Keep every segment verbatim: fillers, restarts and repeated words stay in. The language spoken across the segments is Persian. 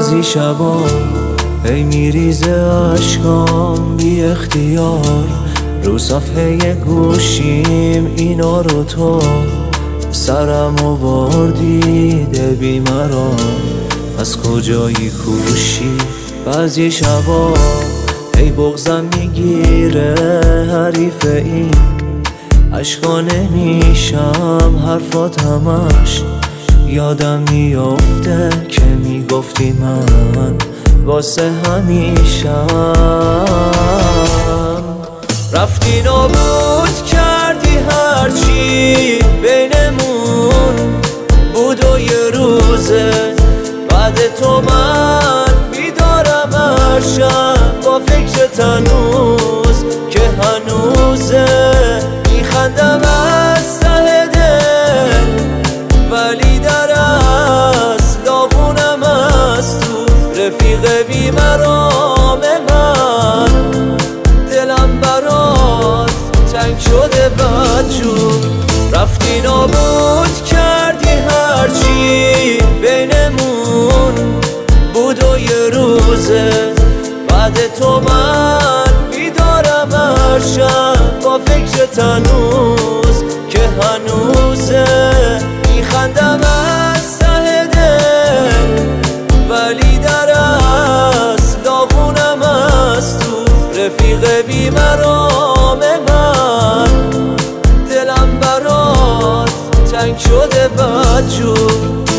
بعضی شبا هی میریزه عشقام بی اختیار رو صفحه گوشیم اینا رو تو سرم آوردیده بی مرام از کجایی کوشی. بعضی شبا هی بغزم میگیره حریف این عشقا نمیشم حرفات همش یادم میافته که میگفتی من واسه همیشم. رفتی نابود کردی هرچی بینمون بود و یه روزه بعد تو من بیدارم هر شب با فکرت هنوز که هنوزه میخندم از ته دل ولی در اصل آغونم از تو رفیق بی مرام من دلم برات تنگ شده بدجور. رفتی نابود کردی هرچی بینمون بود و یه روزه بعد تو من بیدارم هر شب با فکرت هنوز که هنوزه میخندم از ته دل ولی در اصل آغونم از تو رفیق بی مرام من دلم برات تنگ شده بدجور.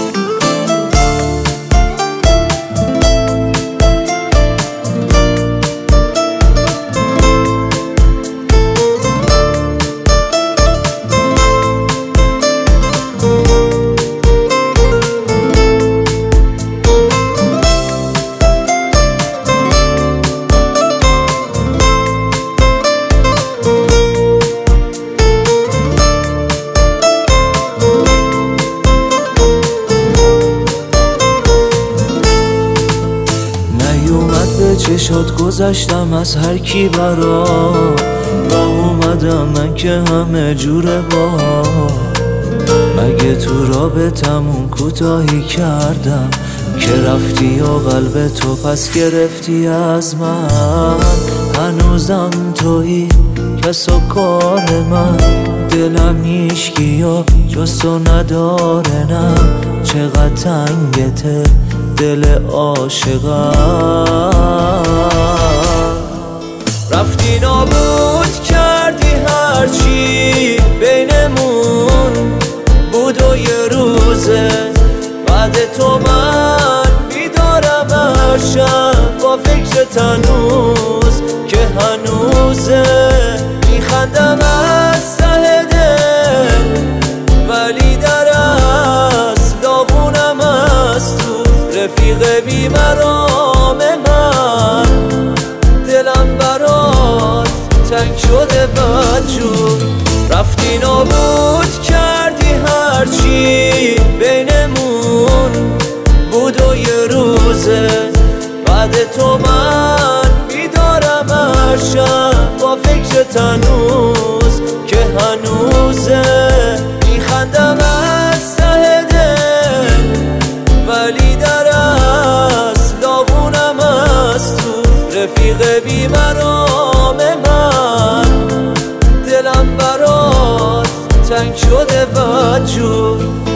چشات گذشتم از هر کی برا راه اومدم من که همه جوره با مگه تو رابطمون کوتاهی کردم که رفتی و قلب تو پس گرفتی از من. هنوزم تویی کس و کار من دلم هیچکی و جز تو نداره نه چقدر تنگته دل عاشقم. رفتی نابود کردی هرچی بینمون بود و یه روزه بعد تو من بیدارم هر شب با فکرت هنوز که هنوزه میخندم از ته دل ولی در اصل آغونم از تو رفیق بی مرام من دلم برات تنگ شده بدجور. رفتی نابود کردی هرچی بینمون بود و یه روزه بعد تو من بیدارم هر شب با فکرت هنوز که هنوزه میخندم از ته دل ولی در اصل آغونم از تو رفیق بی مرام من دلم برات تنگ شده بدجور.